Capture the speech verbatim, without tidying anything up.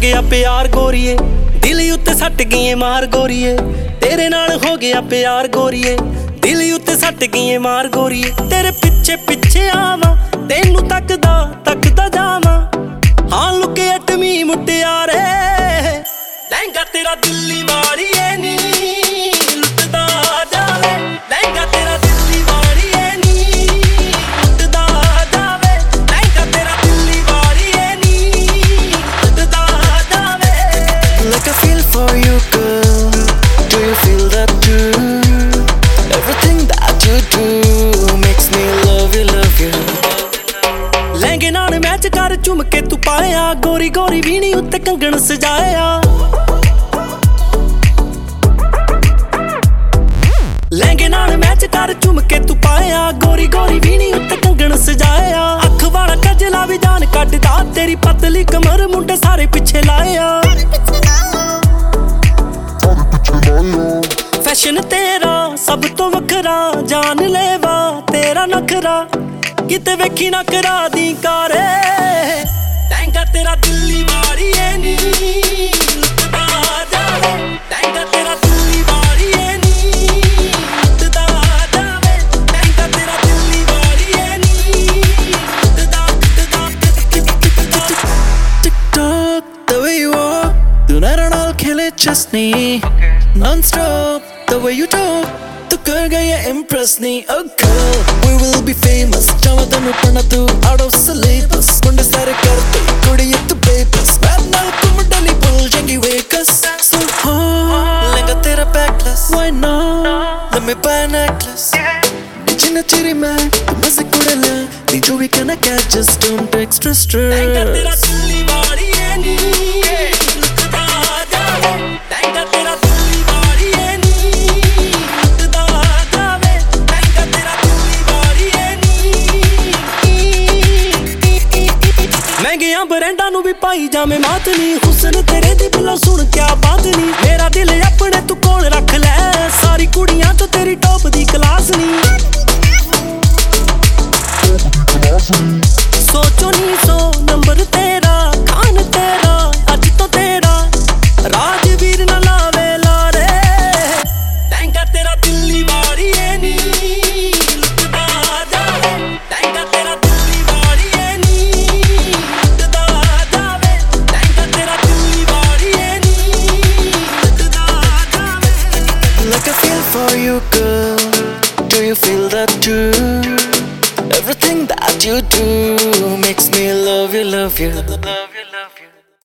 गया प्यार गोरीए, दिल उत्ते सट गई मार गोरीए। तेरे नाल हो गया प्यार गोरीए, दिल उत्ते सट गई मार गोरीए। तेरे पिछे पिछे आवा, तेनू तकदा तकदा जावा। हाँ लुके अटमी मुटियारे, लहंगा तेरा दिल्ली वाड़िए नी लुटदा जावे। लहंगा तेरा दिल्ली वाड़िए नी लुटदा जावे। लहंगा तेरा दिल्ली वाड़िए नी लुटदा जावे। Like I feel for you girl, do you feel that too? Everything that you do makes me love you, love you। लहंगे नाल मैच कर चुम के तू पाया, गोरी गोरी वीणी उत्ते कंगण सजाया। लहंगे नाल मैच कर चुम के तू पाया, गोरी गोरी वीणी उत्ते कंगण सजाया। अख वाला कजला भी जान कटदा, तेरी पतली कमर मुंडे सारे पिछे लाया। फैशन तेरा सब तो वखरा, जान लेवा तेरा नखरा, किते वेखी ना करा दी कारे। लहंगा तेरा दिल्ली वाड़िए नी लुटदा जावे। लहंगा तेरा दिल्ली वाड़िए नी लुटदा जावे। लहंगा तेरा दिल्ली वाड़िए नी लुटदा लुटदा। TikTok, the way you walk, tonight and I'll kill it just me। Non-stop, the way you talk, tu kar gaya impress me। Oh girl, we will be famous। Java tanu pana tu out of syllabus। Kunde sare karte, kudiye tu babes। Main naal tum dali bol jangi vekas। So hot, lehenga tera backless। Why not? Let me buy a necklace। China chiri main, tu maze kudala, ni jo bhi kana catch, just don't take stress stress। Lehenga तेरा दिल्ली वाड़िए नी लुटदा जावे। लहंगा तेरा दिल्ली वाड़िए नी लुटदा जावे। लहंगा तेरा दिल्ली वाड़िए नी। महंगियां ब्रांडां नू भी पाई जावे मात नी, हुस्न तेरे दी बुला सुन क्या बात नी। मेरा दिल अपने तू कोल रख ले, सारी कुड़ियां तो तेरी टॉप दी क्लास नी। सोचो नी सो नंबर तेरा, खान तेरा अज तो तेरा, राजवीर ना लावे लारे। लहंगा तेरा दिल्ली वाड़िए नी लुटदा जावे। लहंगा तेरा दिल्ली वाड़िए नी लुटदा जावे। लहंगा तेरा दिल्ली वाड़िए नी लुटदा जावे। Like I feel for you girl, do you feel that too? Everything that you do makes me love you, love you, love you, love you।